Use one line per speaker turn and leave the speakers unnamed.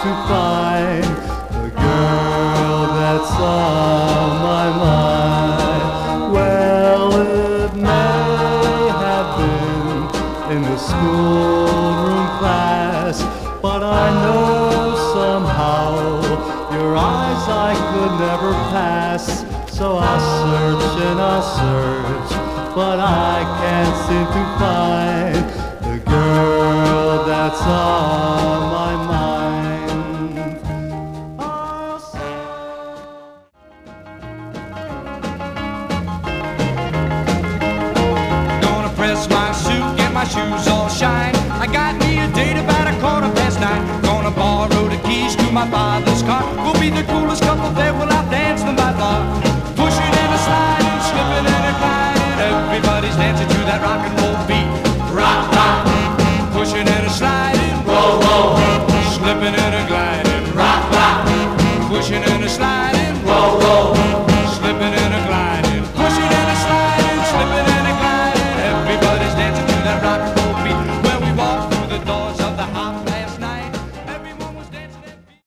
to find the girl that's on my mind. Well, it may have been in the schoolroom class, but I know somehow your eyes I could never pass. So I'll search and I'll search, but I can't seem to find the girl that's on my mind.
Gonna press my suit, get my shoes all shine. I got me a date about 9:15. Gonna borrow the keys to my father's car. We'll be the coolest couple there, we'll outdance them by far. Pushing and a sliding, slipping and a gliding. Everybody's dancing to that rock and roll.